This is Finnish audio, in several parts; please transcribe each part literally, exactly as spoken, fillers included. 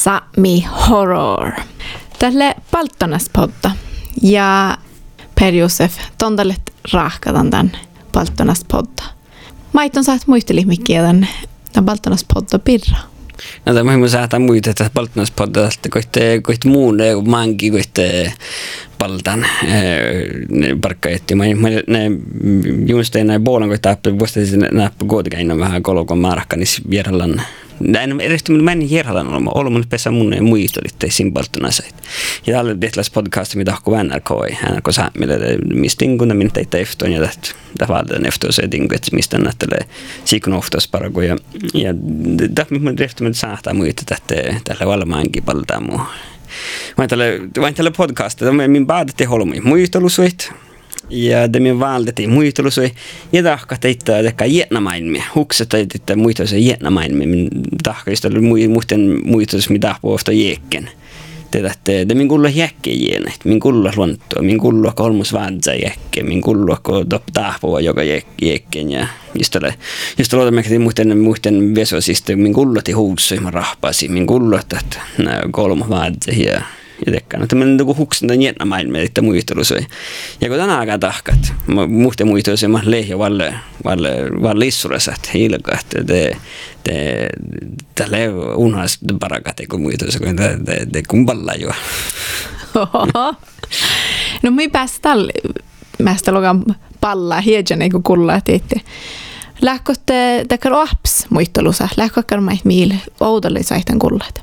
Sápmi Horror. Tälle Palttonaspodda. Ja Per Josef, tondalet rahkatan tämän Palttonaspodda. Maiton saat muisteli mikkiä tämän, tämän Palttonaspodda pirra. No tämä on saada muita tästä Palttonaspodda, että koitte koitte muun manki koitte paltan ne parkkaetti. Mä ne juustein näin puolen koitte appi vuostaisi näppä kuitenkin vähän kolokon markkanis vierallan. Näin edes mä en hierhalan olla olla mun pesä mun muistolit sin Palttonasait. Ja täällä tehtäväs podcast mitä hakku N R K N R K Sápmille mistä kun minä teitä efton ja tästä tavallaan efton se tingu että mistä nättelee sikun oftas parko ja ja tämä mun tehtävä saattaa muita tästä tällä valmaankin paltaa muu. Mä tällä vain tällä podcast tämä min päätettiin holmi muistelusuit. Ja det min valtettiin muistelusoi ja tahka teitä tekä jätnamainmi hukset teitä muistelus jätnamainmi min tahka just muisten muistelus mitä puolesta jäkken teitä te min kulla jäkke jäne min kulla luonto min kulla kolmus vantsa jäkke min kulla ko top tahpoa joka jäkken ja just tällä just tällä me muisten muisten vesosista min kulla ti huussoi mä rahpasi min kulla että kolmu vantsa ja ja tekään. Tämä on joku huksen jännä maailma, että muistelusoi. Ja kun tänään aikaa tahkat, muuten muistelusoi, mä lehjä valle, valle, valle issurassa, että hilka, että te, te, tällä unhas parakat, kun muistelusoi, kun te, te, te kumpalla jo. No mä päästä tällä, mä sitä logan pallaa hiedjan, eikö kullaa teitte. Lähkotte tekar apps muistelussa, lähkokkar mait miil oudolle saihtan kullat.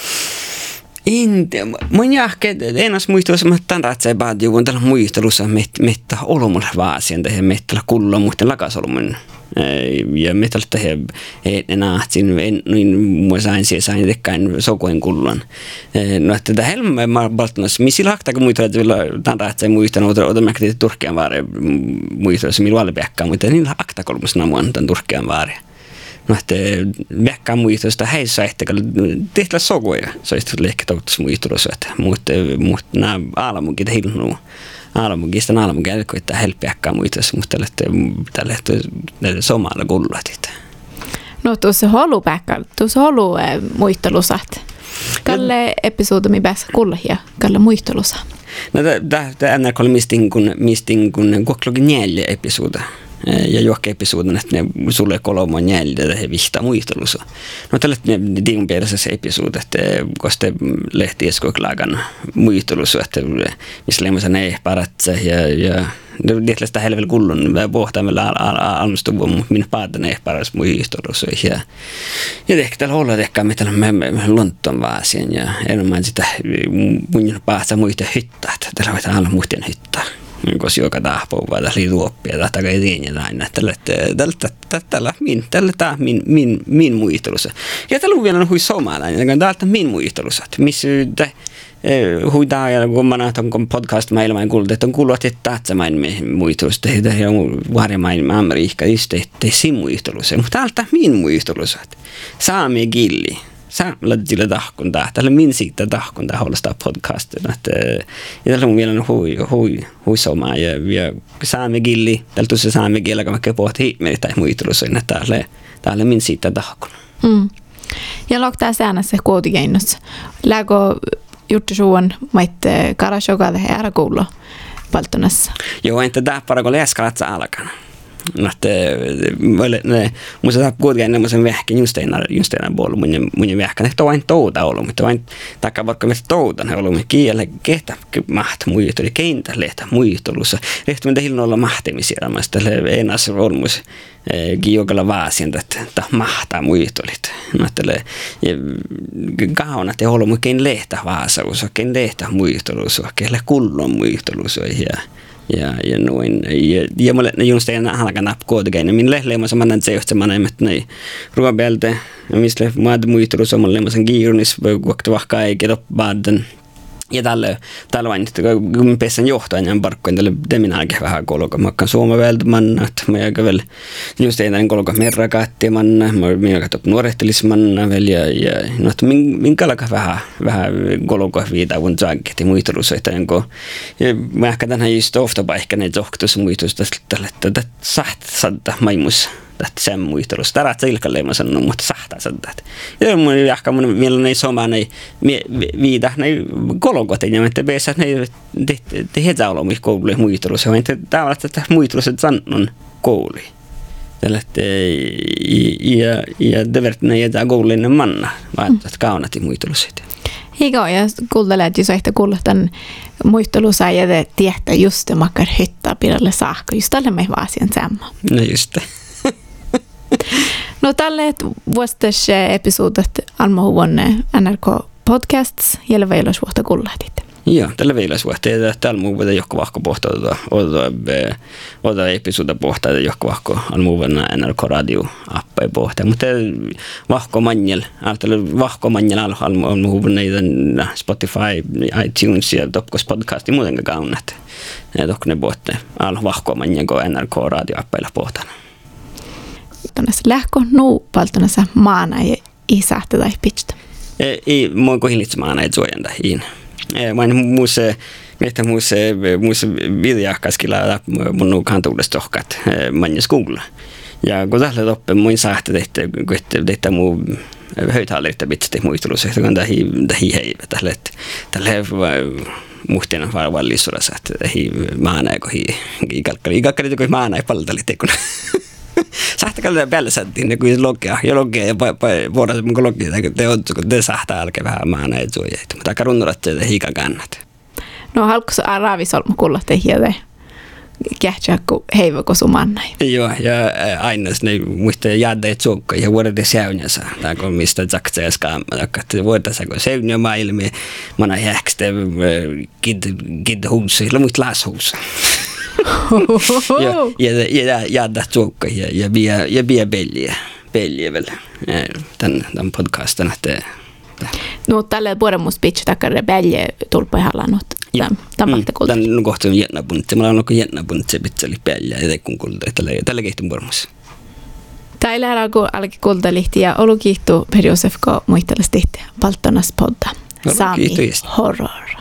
Inte, mun jahke enas muistelussa mä tämän ratsai baadi kun tällä muistelussa mettä olomulle vaasien tähän mettällä kulla muuten lakasolomun ja mettällä tähän enää siinä niin mua sain siellä sain tekään sokoin kullan no että tätä helmaa mä Palttonassa missä lahtaa kun muistelut vielä tämän ratsai muistanut ota mä kätin Turkkian vaare muistelussa millä valpeakkaan mutta niin akta kolmasena muun tämän Turkkian vaare. No, että väkkää muistosta heissä ehtäkään tehtävä sokoja. Se olisi ehkä toivottavasti muistulossa, että mutta nämä aalamunkin hilnuu. Aalamunkin, sitten aalamunkin älkää, että helppiäkkää muistossa, mutta tällä hetkellä somalla kullatit. No tuossa holu päkkää, tuossa holu muistelussa. Kalle episodi päässä kullahia, kalle muistelussa. No tämä N R K oli mistin kun koklokin neljä episoda. Ja johonkin episodin, että ne sulle kolmo on jäljellä ja vihtaa muistelussa. No tällä tiimun perässä episodi, että koska lehti eskoiklaagan muistelussa, että missä lemmoisen ei paratse ja ja tietysti sitä helvel kullun pohtaa meillä almustuvun, mutta minä päätän ei paras muistelussa ja ja ehkä täällä olla ehkä me täällä me lontton vaasien ja enemmän sitä mun päästä muista hyttää, että täällä voidaan olla muisten hyttää. Koska joka tahpuu vaan tässä liituoppia tai takaa etiin näin, että tällä min, tällä tämä min, min, min muistelussa. Ja tällä on vielä hui somalainen, joka täältä min muistelussa, missä huitaa ja kun mä näytän kun podcast maailman kuullut, että on kuullut, että tähtsämain muistelussa, että on varjamain Amerikka, että sin muistelussa, mutta täältä min muistelussa, saami gilli. Sä laitille tahkun tää. Tällä min siitä tahkun tää holostaa podcastina. Ja tällä on vielä hui, hui, hui somaa. Ja, ja saame gilli. Tällä tuossa saame gilli, kun mä pohti hiimeitä tai muitelussa. Täällä, täällä min siitä tahkun. Mm. Ja loktaa säännässä kuotikeinnossa. Lääkö juttu suun maitte karasjokaa tähän äärä Palttonassa? Joo, entä tää parako leeskalatsa alkana. No, että ne musta saa kuitenkin semmoisen vähkin just enää just enää puolella mun mun vähkän että vain touta ollut mutta vain takaa vaikka me toutan he ollut kielellä kehtä maht muistelu keintä lehtä muistelussa lehtä mitä hilno olla mahtimisia mä sitä enas olmus giogalla vaasien että mahtaa muistelut no että kauna te ollut mun kein lehtä vaasaus kein lehtä muistelussa kelle kullon muistelussa ja ja ja noin ja ja mulle ne just enää halkana kuitenkin min lehleema samanen se just samanen että ne ruobelte misle maad muistelussa mulle semmoisen giirnis vaikka vaikka ei kedo baden ja tälle tällä vain että kun pesän johtajan parkkoin tälle deminaakin vähän kolko makkan suomavelta manna että mä aika väl just enää kolko merrakatti manna mä minä katop nuorehtelis manna väl ja ja no että min min kalka vähän vähän kolko viita kun saakki muistelussa että enko mä ehkä tänään just ofta paikka ne johtus muistusta tälle tätä saht sadda maimus että sen muistelussa. Tärät se ilkalle mä sanon, mutta sahtaa sanotaan. Ja mun jahka mun mielellä ei soma, ei viida, ei kolonkotin, ja että beessä ei tehdä olla koulujen muistelussa. Tämä on, että muistelussa sanon koulu. Ja, ja det verkligen jätä koulullinen manna, vaan että kaunati muistelussa. Higo, ja kuultelee, että jos ehtä kuulla tämän muistelussa ja tietää just det makar hyttaa pidalle saakka. Just tälle me vaan asian samma. No just det. No tälle vuostas episodet almahuvonne N R K podcasts jälle veilas vuotta kuullatit. Joo, tällä veilas vuotta. Ja täällä muu voidaan johka vahko pohtaa ota episoda pohtaa johka vahko almahuvonna N R K radio appai pohtaa. Mutta vahko manjel, tällä vahko manjel almahuvonna Spotify, iTunes ja Topkos podcast ja muutenkaan kaunat. Ja tokko ne pohtaa al vahko manjel kun N R K radio appailla pohtaa. Tunnassa lähkö nuu paltonassa maana ja isähtä tai pitstä? Ei, mä oon kohillitse maana et suojanta hiin. Mä oon muussa, meitä muussa, muussa videohkaskilla mun nuu kantuudesta tohkat manjas Google. Ja kun tällä toppe mun sähtä tehtä, kun tehtä mun höytaalirta pitsästi muistelussa, että kun tähi heivä tälle, tälle muhtina vaan vallissurassa, että tähi maana ja kohi ikalkkali. Ikalkkali kun maana ja paltali tekun. Sähtäkällä päällä sättiin ne kuin logia ja logia ja vuodessa mun logia te on kun te sähtää alkee vähän maana et suojaa. Mutta aika runnurat te hiika kannat. No halkus aravisolma kullatte hiede. Kähtsä ku heivä ko sumannai. Joo ja aina ne muista jäädä et suokka ja vuodet säynässä. Tää kun mistä jaksaa skaam että vuodessa kun säynä maailme mana jäkste kid kid huus la muist lashus. ja ja ja jäädä suokka ja ja vie ja vie pelliä pelliä väl tän tän podcastin että no tälle vuoden musta pitch takare pelliä tulpa halannut. Tämä on kulta. Tän no kohta jännä puntti. Mä olen jännä puntti pitseli pelliä ja kun kulta tällä tällä kehtun pormus. Täällä alku alki kulta lihti ja olu kiittu Per Josef ko muistelasti paltonas podda. Sami horror.